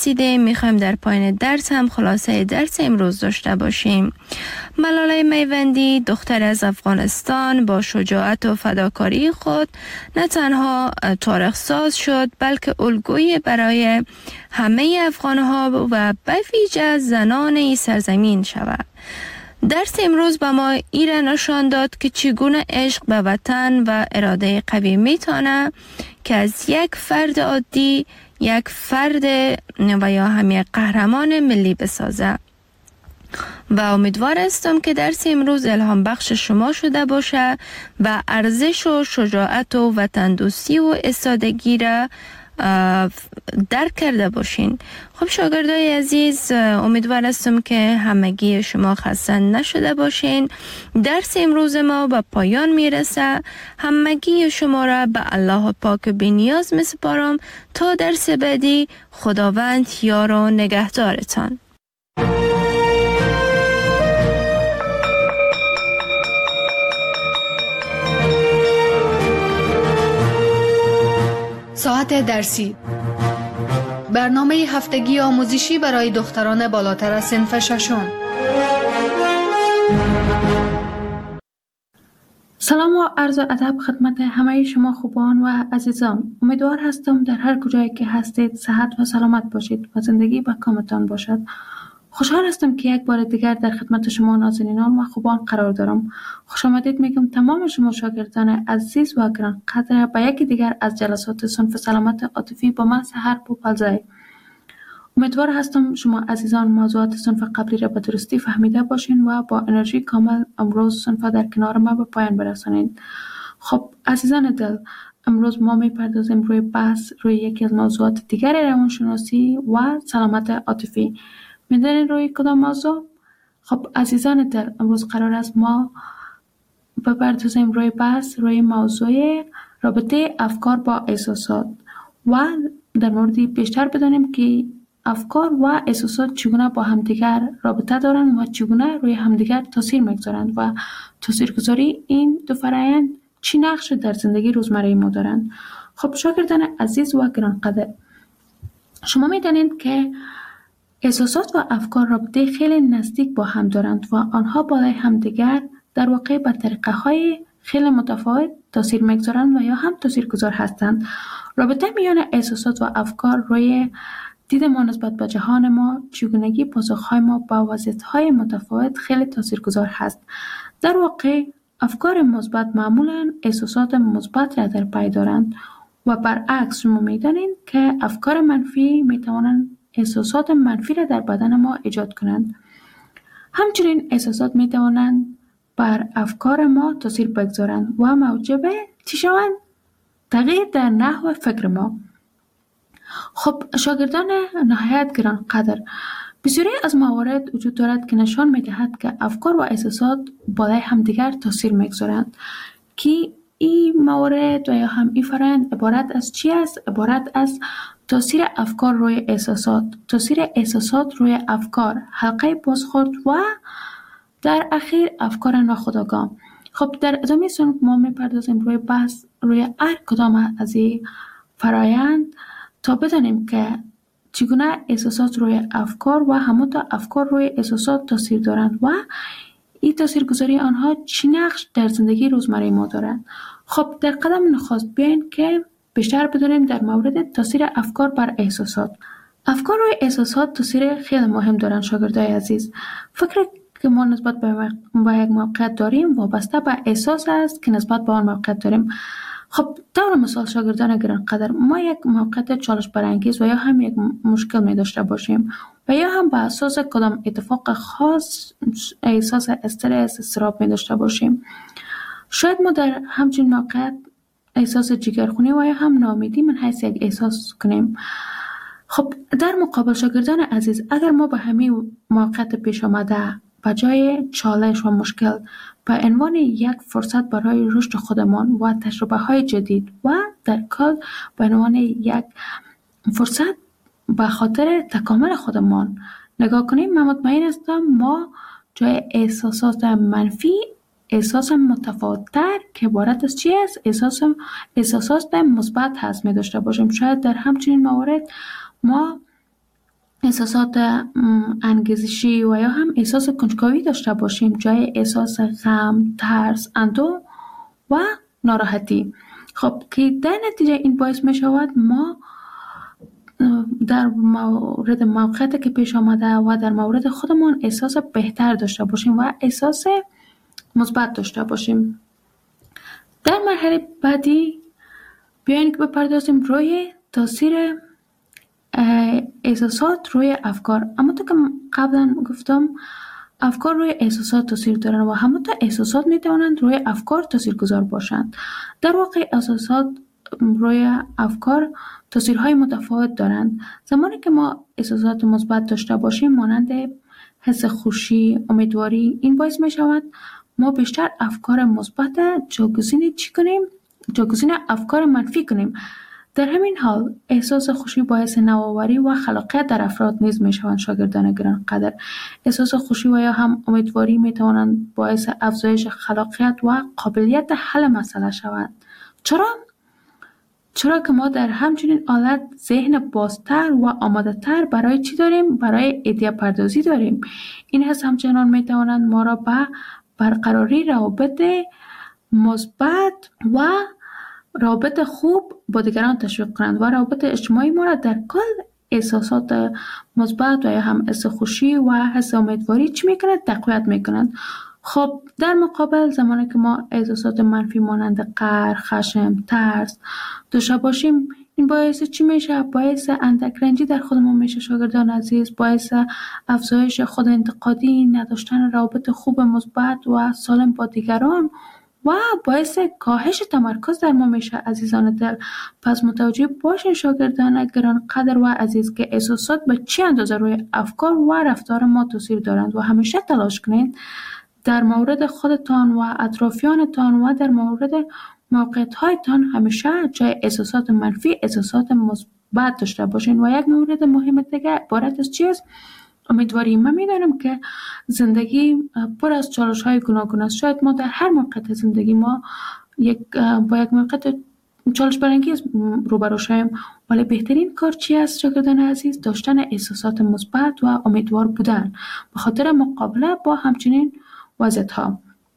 رسیده. میخوایم در پایان درس هم خلاصه درس امروز داشته باشیم. ملاله میوندی دختر از افغانستان با شجاعت و فداکاری خود نه تنها تاریخ ساز شد بلکه الگویی برای همه افغانها و به ویژه زنان این سرزمین شود. درس امروز به ما ایره نشان داد که چگونه عشق به وطن و اراده قوی میتونه که از یک فرد عادی یک فرد و یا هم یک قهرمان ملی بسازه. و امیدوار هستم که درس امروز الهام بخش شما شده باشه و ارزش و شجاعت و وطن دوستی و استادگی را درک کرده باشین. خب شاگردای عزیز، امیدوار هستم که همگی شما خسته نشده باشین. درس امروز ما به پایان میرسه. همگی شما را به الله پاک بی‌نیاز میسپارم تا درس بعدی. خداوند یار و نگهدارتان. ساعت درسی، برنامه هفتگی آموزشی برای دختران بالاتر از صنف ششم. سلام و عرض ادب خدمت همه شما خوبان و عزیزان. امیدوار هستم در هر کجایی که هستید صحت و سلامت باشید و زندگی با کامتان باشد. خوشحال هستم که یک بار دیگر در خدمت شما نازنینان و خوبان قرار دارم. خوش آمدید میگم تمام شما شاگردان عزیز و گرانقدر به یکی دیگر از جلسات صنف سلامت عاطفی با من سحر پوپلزای. امیدوار هستم شما عزیزان موضوعات صنف قبلی را به درستی فهمیده باشین و با انرژی کامل امروز صنف در کنار ما به پایان برسانید. خب عزیزان دل، امروز ما میپردازیم روی بحث روی یکی از موضوعات دیگر روانشناسی و سلامت عاطفی. میدونین روی کدام موضوع؟ خب عزیزان دل، امروز قرار است ما بپردازیم روی بحث روی موضوع رابطه افکار با احساسات و در موردی بیشتر بدانیم که افکار و احساسات چگونه با همدیگر رابطه دارند و چگونه روی همدیگر تاثیر میگذارند و تاثیرگذاری این دو فرآیند چی نقش در زندگی روزمره ما دارند. خب شاگردان عزیز و گرانقدر، شما میدانید که احساسات و افکار رابطه خیلی نزدیک با هم دارند و آنها بالای همدیگر در واقع به طریقه‌های خیلی متفاوت تاثیر میگذارند و یا هم تاثیرگذار هستند. رابطه میان احساسات و افکار روی دید ما نسبت به جهان ما، چگونگی پاسخهای ما با وضعیت‌های متفاوت خیلی تاثیرگذار هست. در واقع افکار مثبت معمولاً احساسات مثبت را در پی دارند و برعکس شما می‌دانید که افکار منفی می‌توانند احساسات منفی را در بدن ما ایجاد کنند. همچنین احساسات می‌توانند بر افکار ما تاثیر بگذارند و موجب چی شوند؟ تغییر در نحو فکر ما. خب شاگردان نهایت گرانقدر، بسیاری از موارد وجود دارد که نشان می‌دهد که افکار و احساسات بالای همدیگر تاثیر می‌گذارند. که این موارد و یا هم این فرآیند عبارت از چی است؟ عبارت از تاثیر افکار روی احساسات، تاثیر احساسات روی افکار، حلقه بازخورد و در اخیر افکار ناخودآگاه. خب در ادامه صنف ما میپردازیم روی بحث روی هر کدام از این فرآیند تا بدانیم که چگونه احساسات روی افکار و همانطور افکار روی احساسات تاثیر دارند و این تاثیرگذاری آنها چی نقش در زندگی روزمره ما دارند. خب در قدم نخست بیاین که بیشتر بدونیم در مورد تاثیر افکار بر احساسات. افکار روی احساسات تاثیر خیلی مهم دارند شاگردای عزیز. فکر که ما نسبت به یک موقعیت داریم وابسته به احساس است که نسبت به آن موقعیت داریم. خب طور مثال شاگردان گرانقدر، ما یک موقعیت چالش برانگیز و یا هم یک مشکل می داشته باشیم و یا هم به اساس کدام اتفاق خاص احساس استرس، اضطراب می داشته باشیم. شاید ما در همچین موقعیت احساس جگرخونی و یا هم ناامیدی من حیث یک احساس کنیم. خب در مقابل شاگردان عزیز، اگر ما به همین موقعیت پیش آمده به جای چالش و مشکل به عنوان یک فرصت برای رشد خودمان و تجربه های جدید و در کل به عنوان یک فرصت به خاطر تکامل خودمان نگاه کنیم، من مطمئن هستم ما جای احساسات منفی احساس متفاوت‌تر که عبارت از چی است؟ احساسات مثبت هست می داشته باشیم. شاید در همچنین موارد ما احساسات انگیزشی و یا هم احساس کنجکاوی داشته باشیم جای احساس غم، ترس، اندوه و ناراحتی. خب که در نتیجه این باعث می شود ما در مورد موقعیتی که پیش آمده و در مورد خودمان احساس بهتر داشته باشیم و احساس مثبت داشته باشیم. در مرحله بعدی بیاین که بپردازیم روی تاثیر احساسات روی افکار. اما تو که قبلا گفتم افکار روی احساسات تاثیر دارند و همونطور احساسات میتوانند روی افکار تاثیرگذار باشند. در واقع احساسات روی افکار تاثیرهای متفاوت دارند. زمانی که ما احساسات مثبت داشته باشیم مانند حس خوشی، امیدواری، این باعث می شود ما بیشتر افکار مثبت جایگزین افکار منفی کنیم. در همین حال احساس خوشی باعث نوآوری و خلاقیت در افراد نیز می شوند. شاگردان گرانقدر، احساس خوشی و یا هم امیدواری می توانند باعث افزایش خلاقیت و قابلیت حل مسئله شوند. چرا که ما در همچنین حالت ذهن بازتر و آماده تر برای چی داریم؟ برای ایده پردازی داریم. این حس همچنان می توانند ما را به برقراری روابط مثبت و روابط خوب با دیگران تشویق کنند و روابط اجتماعی ما را در کل احساسات مثبت و یا هم حس خوشی و حس امیدواری چی میکنند؟ تقویت میکنند. خب در مقابل زمانی که ما احساسات منفی مانند قهر، خشم، ترس داشته باشیم، این باعث چی میشه؟ باعث اندک رنجی در خودمون میشه. شاگردان عزیز، باعث افزایش خود انتقادی، نداشتن روابط خوب مثبت و سالم با دیگران و باعث کاهش تمرکز در ما میشه. عزیزان دل، پس متوجه باشین شاگردان گرانقدر و عزیز که احساسات به چه اندازه روی افکار و رفتار ما تاثیر دارند و همیشه تلاش کنید در مورد خودتان و اطرافیانتان و در مورد موقعیت‌هایتان همیشه جای احساسات منفی احساسات مثبت داشته باشین. و یک مورد مهم دیگه عبارت از چیست؟ امیدواری. من میدانم که زندگی پر از چالش‌های گوناگون است. شاید ما در هر موقعیت زندگی ما با یک موقعیت چالش برانگیز روبرو شویم، ولی بهترین کار چی است شاگردان عزیز؟ داشتن احساسات مثبت و امیدوار بودن به خاطر مقابله با همچنین وضعیت‌ها.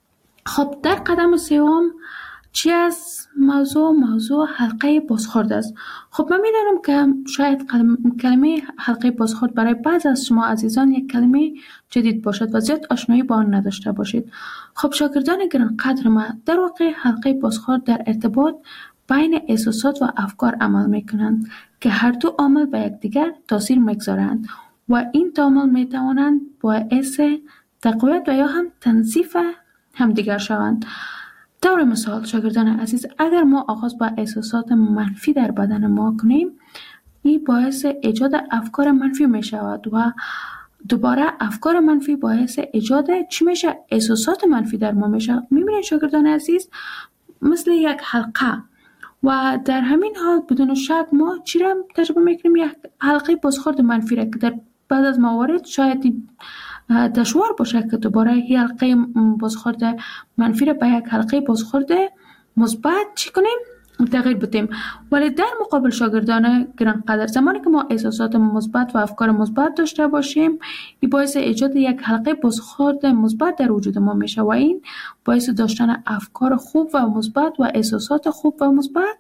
خب در قدم سوم چی است؟ موضوع حلقه بازخورد است. خب من می‌دانم که شاید کلمه حلقه بازخورد برای بعض از شما عزیزان یک کلمه جدید باشد و زیاد آشنایی با آن نداشته باشید. خب شاگردان گرانقدر من، در واقع حلقه بازخورد در ارتباط بین احساسات و افکار عمل می‌کنند که هر دو عامل به یکدیگر تاثیر می‌گذارند و این دو عامل می‌توانند باعث تقویت و یا هم تنظیف همدیگر شوند. طور مثال شاگردان عزیز، اگر ما آغاز با احساسات منفی در بدن ما کنیم، این باعث ایجاد افکار منفی می شود و دوباره افکار منفی باعث ایجاد چی میشه؟ احساسات منفی در ما میشه. میبینید شاگردان عزیز مثل یک حلقه و در همین حال بدون شک ما چی را تجربه میکنیم؟ یک حلقه بازخورد منفی را که در بعد از موارد شاید دشوار باشه که دوباره این حلقه بازخورد منفی را به یک حلقه بازخورد مثبت چی کنیم؟ تغییر بدیم. ولی در مقابل شاگردان گرانقدر، زمانی که ما احساسات مثبت و افکار مثبت داشته باشیم، این باعث ایجاد یک حلقه بازخورد مثبت در وجود ما میشه و این باعث داشتن افکار خوب و مثبت و احساسات خوب و مثبت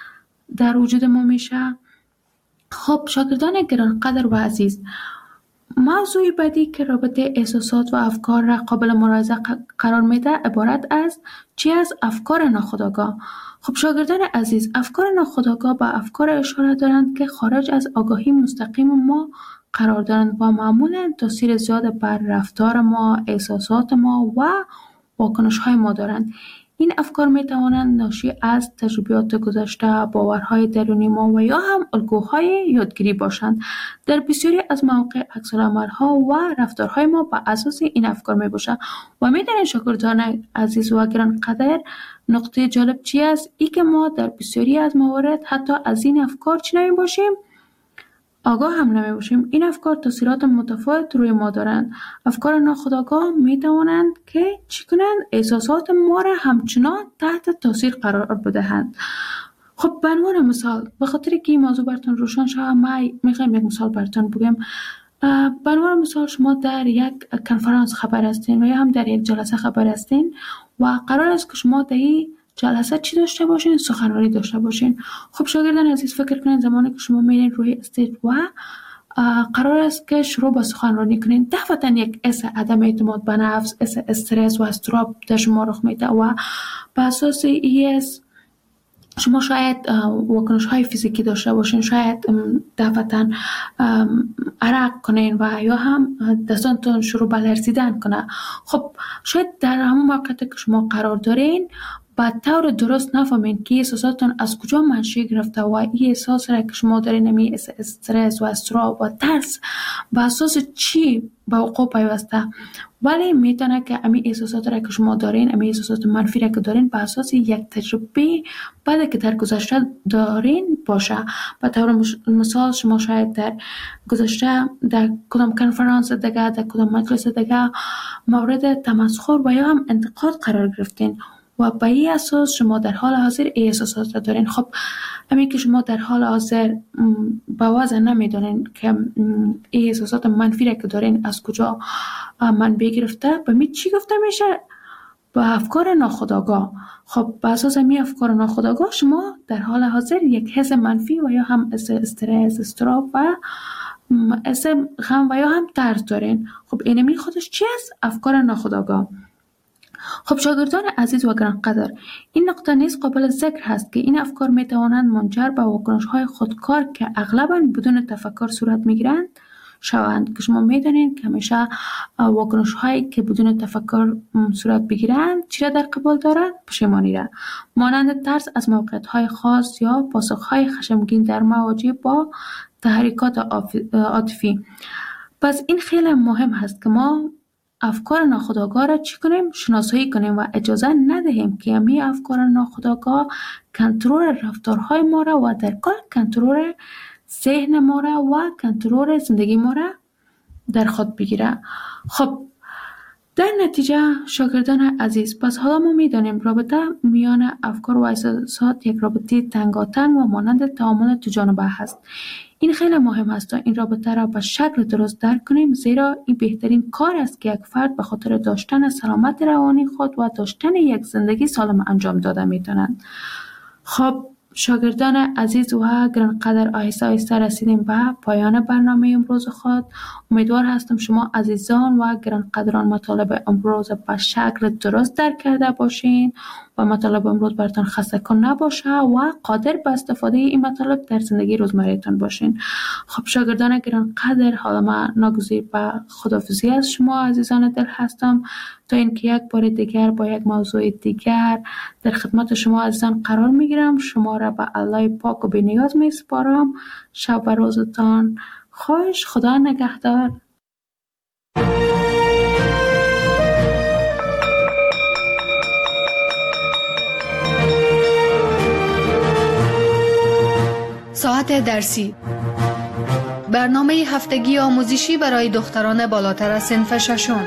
در وجود ما میشه. خب شاگردان گرانقدر و عزیز، موضوع بعدی که رابطه احساسات و افکار را قابل ملاحظه قرار میده عبارت از چی از افکار ناخودآگاه. خب شاگردان عزیز، افکار ناخودآگاه به افکار اشاره دارند که خارج از آگاهی مستقیم ما قرار دارند و معمولاً تاثیر زیاد بر رفتار ما، احساسات ما و واکنش‌های ما دارند. این افکار می توانند ناشی از تجربیات گذشته، باورهای درونی ما و یا هم الگوهای یادگیری باشند. در بسیاری از مواقع عکس‌العمل‌ها و رفتارهای ما بر اساس این افکار می باشند. و می دانید شاگردان عزیز و گرانقدر، نقطه جالب چی است؟ ای که ما در بسیاری از موارد حتی از این افکار چی نمی باشیم؟ آگاه هم نمی باشیم. این افکار تاثیرات متفاوت روی ما دارند. افکار ناخودآگاه می توانند که چی کنند؟ احساسات ما را همچنان تحت تاثیر قرار بدهند. خب به عنوان مثال، به خاطر که این موضوع براتون روشن شد، ما میخوایم یک مثال براتون بگم. به عنوان مثال، شما در یک کنفرانس خبر هستین و یا هم در یک جلسه خبر هستین و قرار است که شما در این جلسه چی داشته باشین؟ سخنرانی داشته باشین. خب شاگردان عزیز، فکر کنین زمانی که شما میرین روی استیج و قرار است که شروع به سخنرانی کنین، دفعتا یک حس عدم اعتماد به نفس، حس استرس و اضطراب در شما رخ میده و به اساس این شما شاید واکنش های فیزیکی داشته باشین، شاید دفعتا عرق کنین و یا هم دستانتون شروع به لرزیدن کنه. خب شاید در همون موقعیت که شما قرار دارین با طور درست نفهمین که احساساتتون از کجا منشأ گرفته و این احساس را که شما دارین، همین استرس و اضطراب و ترس به اساس چی به وقوع پیوسته، ولی میتونه که همین احساسات را که شما دارین، همین احساسات منفی را که دارین، به اساس یک تجربه بعد که در گذشته دارین باشه. به طور مثال شما شاید در گذشته در کدام کنفرانس دیگه، در کدام مجلس دیگه مورد تمسخر و یا هم انتقاد قرار گرفتین و به این اساس شما در حال حاضر احساسات را دارین. خب همین که شما در حال حاضر به وضع نمیدونین که احساسات منفی را که دارین از کجا منبع گرفته، به می چی گفته میشه؟ با افکار ناخودآگاه. خب به اساس همین افکار ناخودآگاه شما در حال حاضر یک حس منفی و یا هم استرس، اضطراب و حس غم و یا هم ترس دارین. خب اینمی خودش چی است؟ افکار ناخودآگاه. خب شاگردان عزیز و گرانقدر، این نقطه نیز قابل ذکر هست که این افکار می توانند منجر به واکنش‌های خودکار که اغلباً بدون تفکر صورت می‌گیرند شوند، که شما می‌دانید که همیشه واکنش‌هایی که بدون تفکر صورت بگیرند چی را در قبال دارند؟ پشیمانی را، مانند ترس از موقعیت‌های خاص یا پاسخ‌های خشمگین در مواجه با تحریکات عاطفی. پس این خیلی مهم هست که ما افکار ناخودآگاه را چی کنیم؟ شناسایی کنیم و اجازه ندهیم که همین افکار ناخودآگاه کنترل رفتارهای ما را و در کل کنترل ذهن ما را و کنترل زندگی ما را در خود بگیره. خب در نتیجه شاگردان عزیز، پس حالا ما میدانیم رابطه میان افکار و احساسات یک رابطه تنگاتنگ و مانند تعامل دو جانبه هست. این خیلی مهم است تا این رابطه را به شکل درست درک کنیم، زیرا این بهترین کار است که یک فرد به خاطر داشتن سلامت روانی خود و داشتن یک زندگی سالم انجام داده میتونند. خب شاگردان عزیز و گرانقدر، آهسته آهسته رسیدیم به پایان برنامه امروز خود. امیدوار هستم شما عزیزان و گرانقدران مطالب امروز به شکل درست درک کرده باشین و مطالب امروز براتون خسته کن نباشه و قادر به استفاده این مطالب در زندگی روزمره‌تان باشین. خب شاگردان گرانقدر، حالا من ناگزیر به خداحافظی از شما عزیزان دل هستم تا اینکه یک بار دیگر با یک موضوع دیگر در خدمت شما عزیزان قرار میگیرم. شما را به الله پاک و بی‌نیاز میسپارم. شب و روزتان خوش. خدا نگهدار. ساعت درسی، برنامه هفتگی آموزشی برای دختران بالاتر از صنف ششم.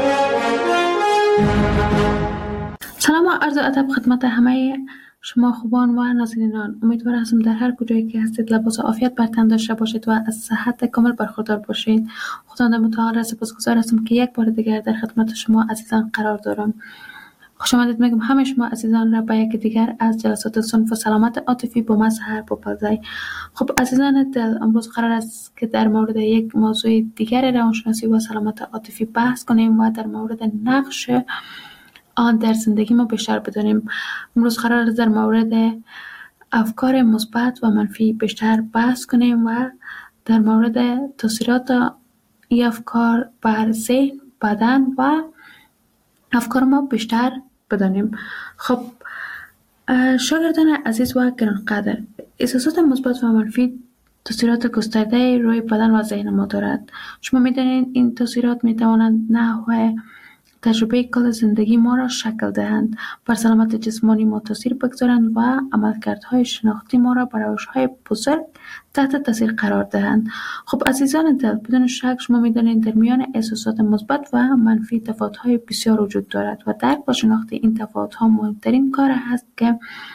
سلام و عرض ادب خدمت همه شما خوبان و نازنینان. امیدوار هستم در هر کجایی که هستید لباس عافیت بر تن داشته باشید و از صحت کامل برخوردار باشید. خداوند متعال را سپاسگزار هستم که یک بار دیگر در خدمت شما عزیزان قرار دارم. خوش آمدید میگم همه شما عزیزان را به یک دیگر از جلسات صنف و سلامت عاطفی با من سحر بپذیرید. خب عزیزان دل، امروز قرار است که در مورد یک موضوع دیگر روانشناسی و سلامت عاطفی بحث کنیم و در مورد نقش آن در زندگی ما بیشتر بدانیم. امروز قرار است در مورد افکار مثبت و منفی بیشتر بحث کنیم و در مورد تاثیرات این افکار بر ذهن، بدن و افکار ما بیشتر بدانیم. خب شاگردان عزیز و گرانقدر، احساسات مثبت و منفی تاثیرات گسترده روی بدن و ذهن ما دارد. شما می‌دانید این تاثیرات می‌توانند نحو تجربه کل زندگی ما را شکل دهند، بر سلامت جسمانی ما تاثیر بگذارند و عملکردهای شناختی ما را بر روش‌های بزرگ تحت تاثیر قرار دهند. خب عزیزان دل، بدون شک شما می‌دانید در میان احساسات مثبت و منفی تفاوت‌های بسیار وجود دارد و درک و شناخت این تفاوت‌ها مهمترین کار است که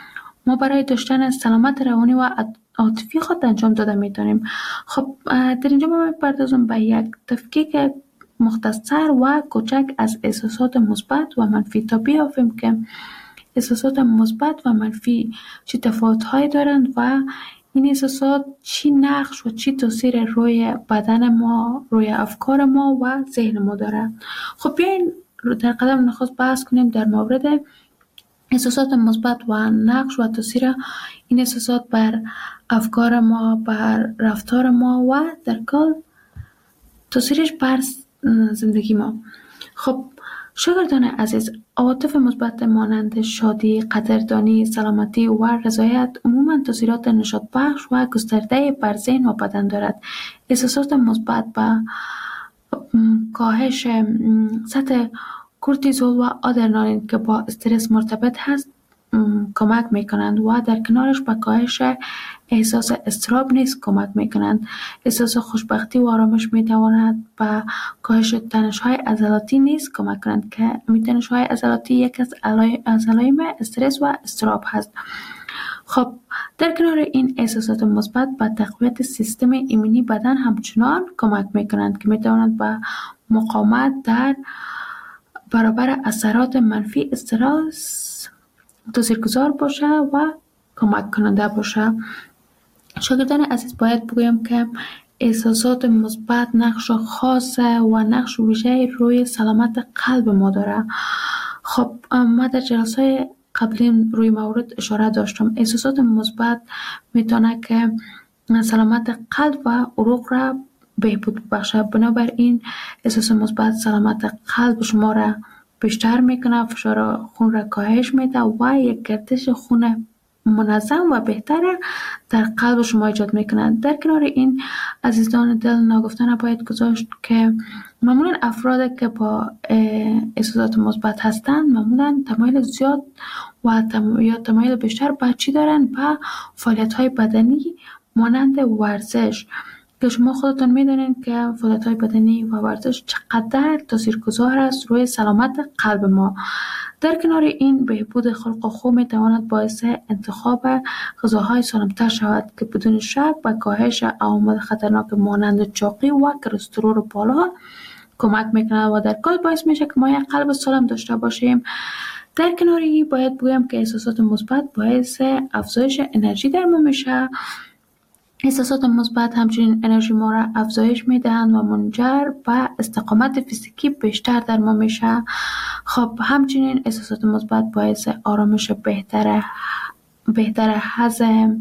ما برای داشتن سلامت روانی و عاطفی خود انجام داده میتونیم. خب در اینجا ما میپردازم به یک تفکیک مختصر و کوچک از احساسات مثبت و منفی تا بیافیم که احساسات مثبت و منفی چه تفاوت‌هایی دارند و این احساسات چی نقش و چی تاثیر روی بدن ما، روی افکار ما و ذهن ما داره. خب بیاین در قدم نخست بحث کنیم در مورد احساسات مثبت و نقش و تاثیر این احساسات بر افکار ما، بر رفتار ما و در کل تاثیرش بر زندگی ما. خب شاگردان عزیز، عواطف مثبت مانند شادی، قدردانی، سلامتی و رضایت عموماً تاثیرات نشاط بخش و گسترده بر ذهن و بدن دارد. احساسات مثبت به کاهش سطح کورتیزول و آدرنالین که با استرس مرتبط هست کمک میکنند و در کنارش به کاهش احساس اضطراب نیز کمک میکنند. احساس خوشبختی و آرامش میتواند به کاهش تنش‌های عضلاتی نیز کمک کنند که تنش‌های عضلاتی یک از علائم استرس و اضطراب هست. خب در کنار این احساسات مثبت به تقویت سیستم ایمنی بدن همچنان کمک میکنند که میتواند به مقاومت در برابر اثرات منفی استرس تاثیرگذار باشه و کمک کننده باشه. شاگردان عزیز، باید بگویم که احساسات مثبت نقش خاص و نقش ویژه‌ای روی سلامت قلب ما داره. خب ما در جلسه قبلی روی مورد اشاره داشتم. احساسات مثبت میتونه که سلامت قلب و عروق را بهبود بخشه. بنابراین احساس مثبت سلامت قلب شما را بیشتر میکنه، فشار خون را کاهش میده و یک گردش خون منظم و بهتر در قلب شما ایجاد میکنه. در کنار این عزیزان دل ناگفتن باید گذاشت که معمولا افراد که با احساسات مثبت هستند معمولا تمایل زیاد و یا تمایل بیشتر به چی دارن؟ به فعالیت های بدنی مانند ورزش، که شما خودتون میدونین که فعالیت‌های بدنی و ورزش چقدر تاثیرگذار است روی سلامت قلب ما. در کنار این بهبود خلق و خو میتواند باعث انتخاب غذاهای سالم‌تر شود که بدون شک به کاهش عوامل خطرناک مانند چاقی و کلسترول بالا کمک میکنه و در کل باعث میشه که ما یک قلب سالم داشته باشیم. در کنار این باید بگویم که احساسات مثبت باعث افزایش انرژی در ما میشه. احساسات مثبت همچنین انرژی ما را افزایش میدهند و منجر به استقامت فیزیکی بیشتر در ما میشه. خب همچنین احساسات مثبت باعث آرامش بهتر هضم،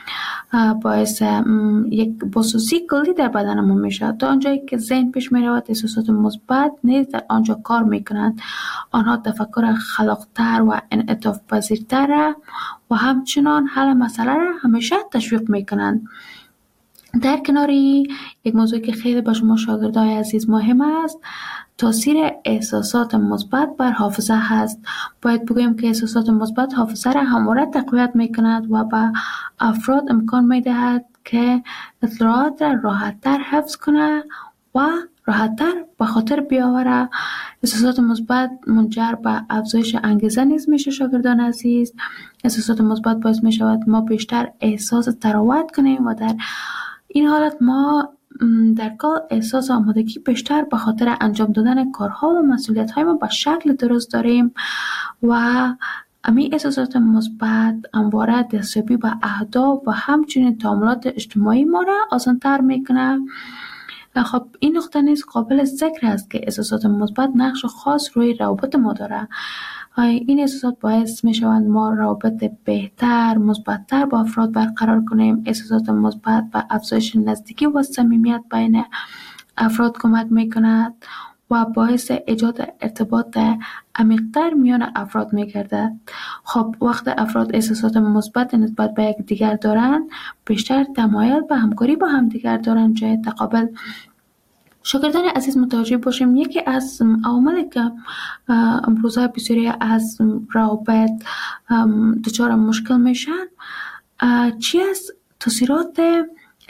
باعث یک بسوزی کلی در بدن ما میشه. تا آنجایی که ذهن پیش میرود احساسات مثبت نیز در آنجا کار میکنند. آنها تفکر خلاقتر و انعطاف پذیرتر و همچنان حل مسئله را همیشه تشویق میکنند. در کناری یک موضوع که خیلی با شما شاگردای عزیز مهم است، تاثیر احساسات مثبت بر حافظه هست. باید بگویم که احساسات مثبت حافظه را همواره تقویت میکند و به افراد امکان میدهد که اطلاعات را راحت‌تر حفظ کنه و راحت‌تر به خاطر بیاوره. احساسات مثبت منجر به افزایش انگیزه نیز میشه. شاگردان عزیز، احساسات مثبت باعث میشود ما بیشتر احساس تراوت کنیم و در این حالت ما در کل احساس آمادگی بیشتر به خاطر انجام دادن کارها و مسئولیت‌های ما به شکل درست داریم و همین احساسات مثبت همواره دستیابی به اهداف و همچنین تعاملات اجتماعی ما را آسان‌تر میکنه. خب این نقطه نیز قابل ذکر است که احساسات مثبت نقش خاص روی روابط ما داره. این احساسات باعث می شوند ما روابط بهتر، مثبت‌تر با افراد برقرار کنیم. احساسات مثبت به افزایش نزدیکی و صمیمیت بین افراد کمک می کند و باعث ایجاد ارتباط عمیق‌تر میان افراد می گردد. خب وقت افراد احساسات مثبت نسبت به یک دیگر دارند، بیشتر تمایل به همکاری با هم دیگر دارند جای تقابل. شاگردان عزیز متوجه باشیم یکی از عواملی که امروزه بسیاری از روابط دچار مشکل میشن چی است؟ تاثیرات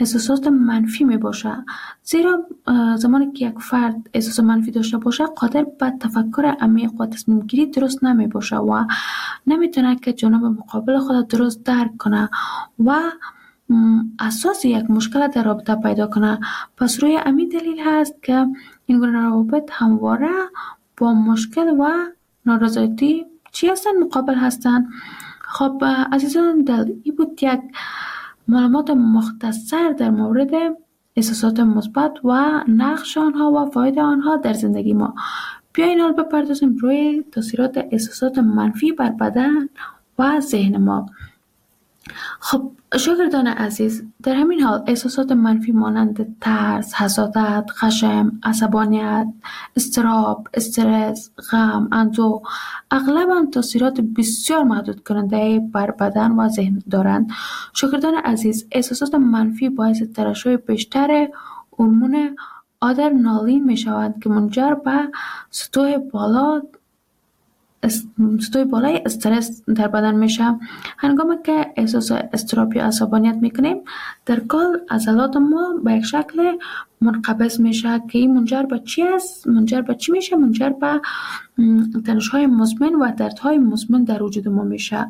احساسات منفی می باشه. زیرا زمانی که یک فرد احساس منفی داشته باشه قادر به تفکر عمیق و تصمیم گیری درست نمی باشه و نمیتونه که جانب مقابل خود درست درک کنه و اساس یک مشکل در رابطه پیدا کنه. پس روی همین دلیل هست که این گونه روابط همواره با مشکل و نارضایتی چی هستن؟ مقابل هستن. خب عزیزان دل، این بود یک معلومات مختصر در مورد احساسات مثبت و نقش آنها و فاید آنها در زندگی ما. بیاین حال بپردازیم روی تاثیرات احساسات منفی بر بدن و ذهن ما. خب شاگردان عزیز، در همین حال احساسات منفی مانند ترس، حسادت، خشم، عصبانیت، اضطراب، استرس، غم، اندوه اغلباً تاثیرات بسیار محدود کننده بر بدن و ذهن دارند. شاگردان عزیز، احساسات منفی باعث ترشح بیشتر هورمون آدرنالین می شوند که منجر به سطوح بالای استرس در بدن میشه. هنگامی که احساس اضطراب یا عصبانیت میکنیم در کل عضلات ما به یک شکل منقبض میشه که این منجر به چی است؟ منجر به تنش‌های مزمن و دردهای مزمن در وجود ما میشه.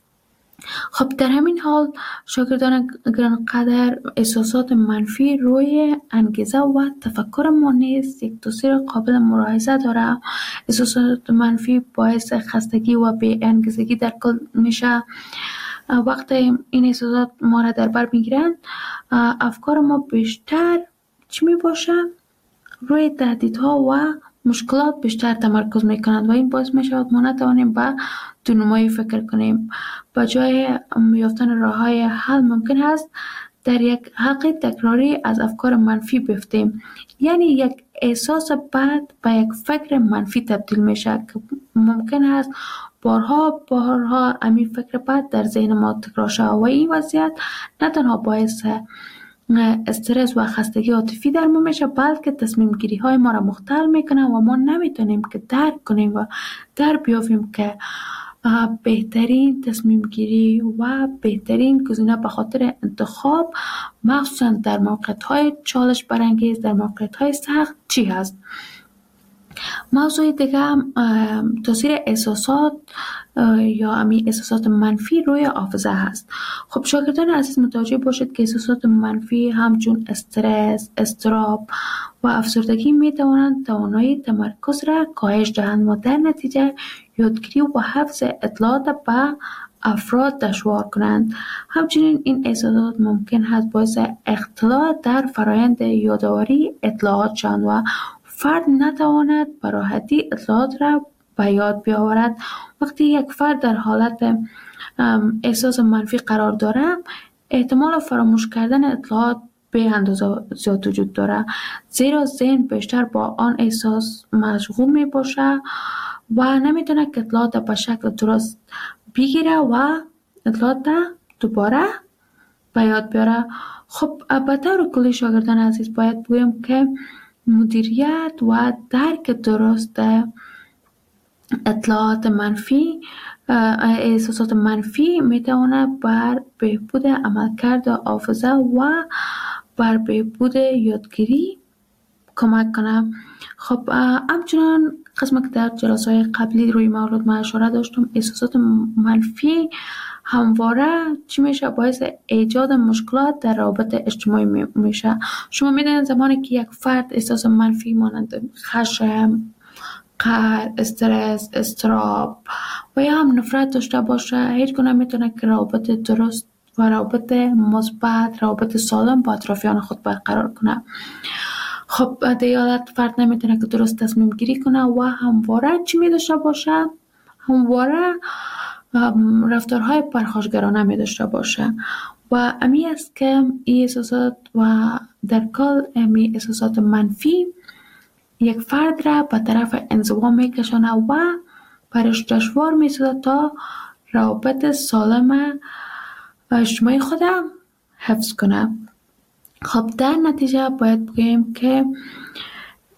خب در همین حال شاگردان گرانقدر، احساسات منفی روی انگیزه و تفکر ما نیز یک تاثیر قابل ملاحظه داره. احساسات منفی باعث خستگی و بی انگیزگی در کل میشه. وقتی این احساسات ما را در بر میگیرند افکار ما بیشتر چی می باشه؟ روی تهدیدها و مشکلات بیشتر تمرکز میکنند و این باعث میشود ما نتوانیم به دونمایی فکر کنیم. به جای یافتن راههای حل ممکن است در یک حلقه تکراری از افکار منفی بیفتیم. یعنی یک احساس بد به یک فکر منفی تبدیل میشه که ممکن است بارها همین فکر بد در ذهن ما تکرار شود و این وضعیت نه تنها باعث استرس و خستگی عاطفی در ما میشه بلکه تصمیم گیری های ما را مختل میکنه و ما نمیتونیم که درک کنیم و در بیافیم که بهترین تصمیم گیری و بهترین گزینه به خاطر انتخاب مخصوصا در موقعیت های چالش برانگیز، در موقعیت های سخت چی هست. موضوع دیگه تاثیر احساسات یا امی احساسات منفی روی حافظه هست. خب شاگردان عزیز متوجه باشید که احساسات منفی همچون استرس، اضطراب و افسردگی می توانند توانایی تمرکز را کاهش دهند و در نتیجه یادگیری و حفظ اطلاعات به افراد دشوار کنند. همچنین این احساسات ممکن است باعث اختلال در فرایند یادآوری اطلاعات شوند و فرد نتواند به راحتی اطلاعات را به یاد بیاورد. وقتی یک فرد در حالت احساس منفی قرار دارد احتمال فراموش کردن اطلاعات به اندازه زیاد وجود دارد، زیرا ذهن بیشتر با آن احساس مشغول می باشه و نمیتونه که اطلاعات به شکل درست بگیره و اطلاعات دوباره به یاد بیاره. خب به طور کلی شاگردان عزیز باید بگویم که مدیریت و درک درست اطلاعات منفی، احساسات منفی میتونه بر بهبود عملکرد حافظه و بر بهبود یادگیری کمک کنه. خب همچنان قسمی که در جلسه‌های قبلی روی مورد ما اشاره داشتم، احساسات منفی همواره چی میشه؟ باعث ایجاد مشکلات در روابط اجتماعی میشه. شما میدونید زمانی که یک فرد احساس منفی مانند خشم، قهر، استرس، اضطراب و یا هم نفرت داشته باشه هیچ گونه میتونه که روابط درست و روابط مثبت، روابط سالم با اطرافیان خود برقرار کنه. خب در این حالت فرد نمیتونه که درست تصمیم گیری کنه و همواره چی می داشته باشه؟ همواره رفتارهای پرخاشگرانه می داشته باشه و امی است که این احساسات و در کل امی احساسات منفی یک فرد را به طرف انزوا می کشانه و برش دشوار می سازد تا روابط سالم اجتماعی خودم حفظ کنه. خب در نتیجه باید بگیم که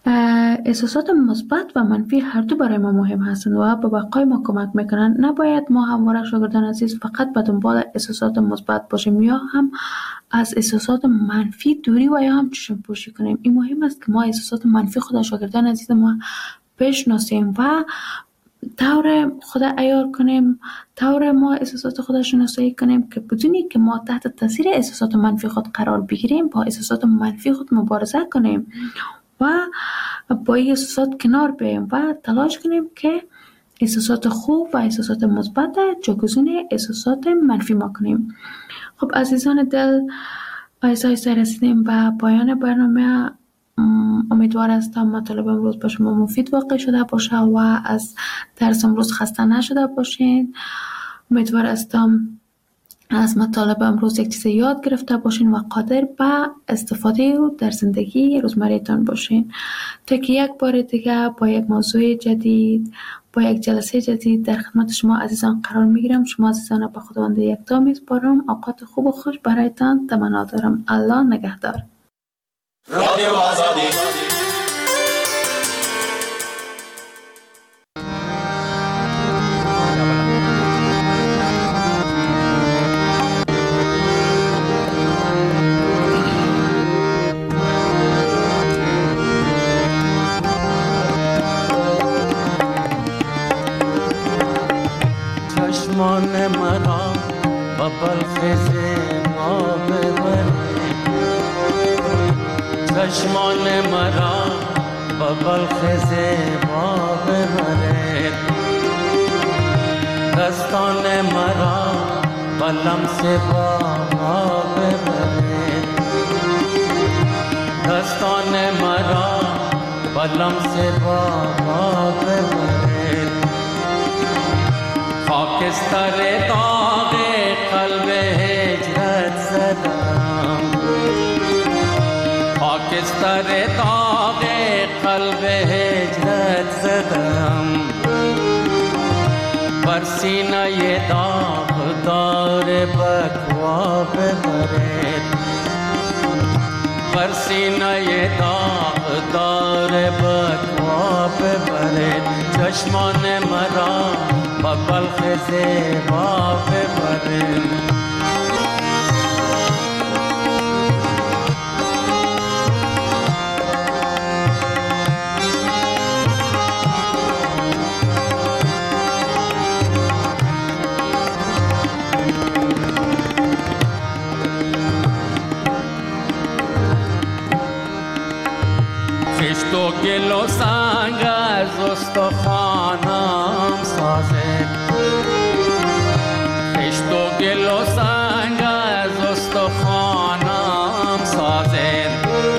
احساسات مثبت و منفی هر دو برای ما مهم هستند و به بقای ما کمک میکنند. نباید ما همواره شاگردان عزیز فقط به دنبال احساسات مثبت باشیم یا هم از احساسات منفی دوری و یا هم چشم پوشی کنیم. این مهم است که ما احساسات منفی خود شاگردان عزیز ما بشناسیم و طور خود عیار کنیم، طور ما احساسات خود شناسایی کنیم که بدونی که ما تحت تاثیر احساسات منفی خود قرار بگیریم، با احساسات منفی خود مبارزه کنیم و با این احساسات کنار بیاییم و تلاش کنیم که احساسات خوب و احساسات مثبت جایگزین احساسات منفی ما کنیم. خب عزیزان دل، آیسته رسیدیم به پایان برنامه. امیدوار هستم مطالب امروز با شما مفید واقع شده باشه و از درس امروز خسته نشده باشین. امیدوار هستم از مطالب امروز یک چیز یاد گرفته باشین و قادر به استفاده در زندگی روزمره‌تان باشین. تا که یک بار دیگه با یک موضوع جدید، با یک جلسه جدید در خدمت شما عزیزان قرار میگیرم. شما عزیزان به خداوند یکتا میسپارم. اوقات خوب و خوش برایتان تمنا دارم. الله نگهدار. رادیو آزادی. چشمان مرا با بلخیز ما ببرد، چشمان مرا با بلخیز ما ببرد، دستان مرا با لمس با ما ببرد، دستان مرا با لمس با ما ببرد. خاکستر داغ قلب هجرت زدم، خاکستر داغ قلب هجرت زدم، بر سینه داغدار بکوا ببرد، بر سینه داغدار بکوا ببرد. چشمان مرا با بلخ زیبا ببرد. خشت و گل و سنگ از استخوانم سازد، خشت و گل و سنگ از استخوانم سازد،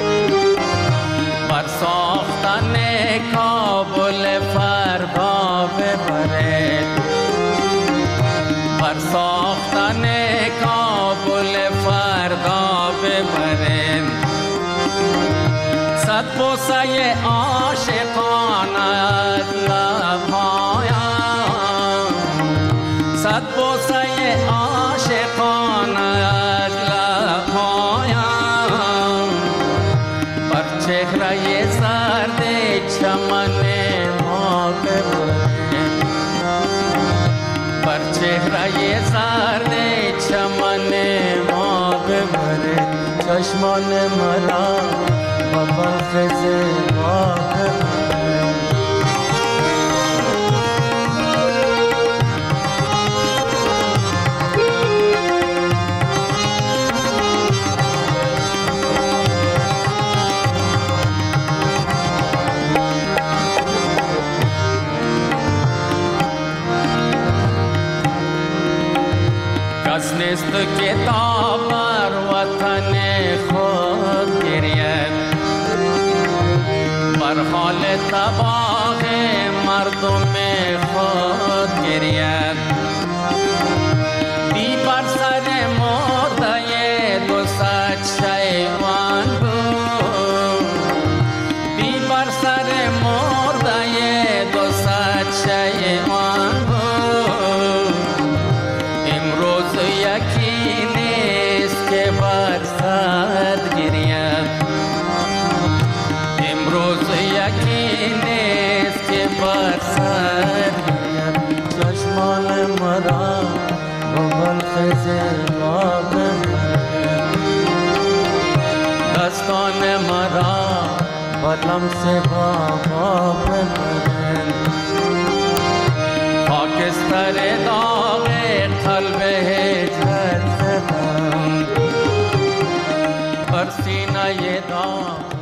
بر ساختن کابل فردا ببرد، بر ساختن کابل فردا ببرد. صد بوسه عاشقانه از لبهایم، صد بوسه عاشقانه از لبهایم، بر چهره زرد چمن ما ببرد، بر چهره زرد چمن ما ببرد. چشمان مرا با بلخ زیبا ببرد. کس نیست که تا بر وطن خود گرید، بر حال تباه مردم خود گرید. بی بر سر مرده 200 شیوان بود، بی بر سر مرده 200 شیوان بود. امروز یکی نیست که بر سر گرید، امروز نیست که بر سر بیاد چشمان مرا با بلخز ما ببر دستان مرا با لمس بابا ببر خاکستر داغ قلب هجرت زدم بر سینه داغ